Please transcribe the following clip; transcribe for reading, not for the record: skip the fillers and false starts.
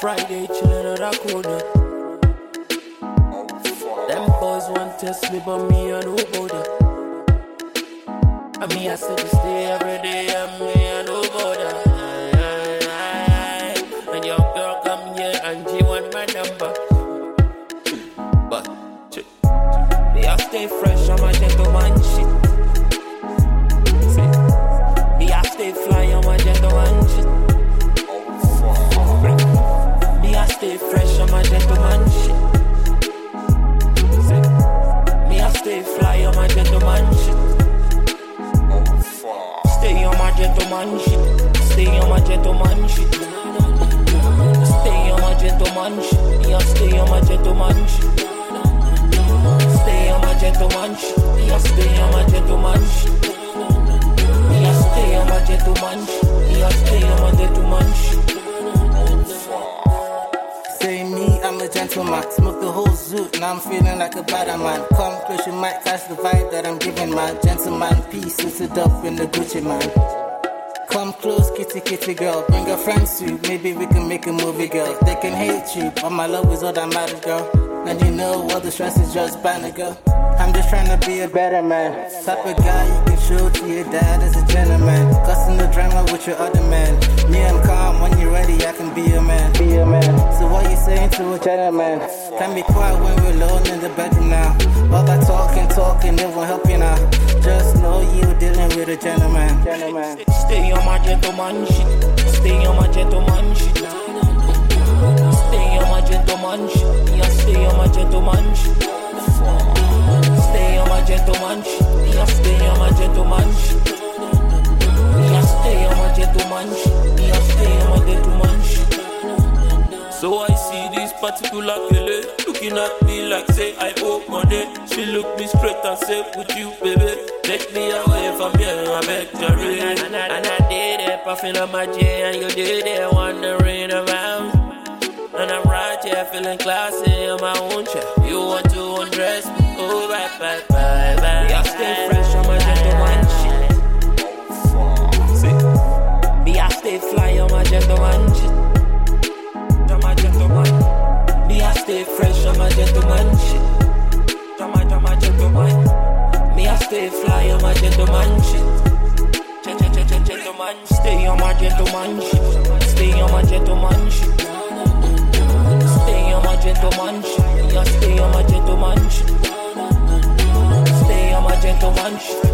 Friday chillin' at a corner. Them boys want test me, but me I know bother. And me I say to stay every day, and me I know bother. And your girl come here and she want my number. But me I stay fresh, I'm a gentleman shit. See, me I stay fly, I'm a gentleman shit. Me I stay fresh, I'm a gentleman shit. Me I stay fly, I'm a gentleman shit. Stay on my gentleman shit. Stay on my gentleman shit. Stay on my gentleman shit. Me I stay on my gentleman shit. Stay on my gentleman shit. Me I stay on my gentleman shit. Me I stay on my gentleman shit. Me I stay on my gentleman shit. Say me, I'm a gentleman. Smoke the whole zoot, now I'm feeling like a bad man. Come close, you might catch the vibe that I'm giving, man. Gentleman, peace, suited up in the Gucci, man. Come close, kitty, kitty girl. Bring your friends too, maybe we can make a movie, girl. They can hate you, but my love is all that matters, girl. And you know all the stress is just banner, girl. I'm just trying to be a better man. Type of guy you can show to your dad as a gentleman. Causing the drama with your other man. Me, I'm calm, when you're ready, I can be a man. Be a man. So what you saying to a gentleman? Can be quiet when we're alone in the bedroom now. All that talking, it won't help you now. Just know you're dealing with a gentleman. Stay on my gentleman shit. Stay on my gentleman shit. Stay on my gentleman shit. Yeah, stay on my gentleman shit. Stay on my gentleman shit. Yeah, stay on my gentleman shit. Yeah, stay on my gentleman shit. Yeah, stay on my gentleman shit. So I see this particular girl looking at me like say I owe money. She look me straight and say, would you baby take me away from here, I beg to read. And I did it, puffing on my J, and you did it, wandering around. And I'm right here feeling classy on my own chair. You want to undress me, oh bye. Me I stay fresh on my gentleman shit. See, me I stay fly on my gentleman shit. Me I stay fresh on my gentleman shit. My gentleman. Me I stay fly on my gentleman shit. Gentleman, stay on my gentleman shit. Stay on my gentleman shit. Stay on my gentleman shit. Me I stay on my gentleman shit. Stay on my gentleman shit.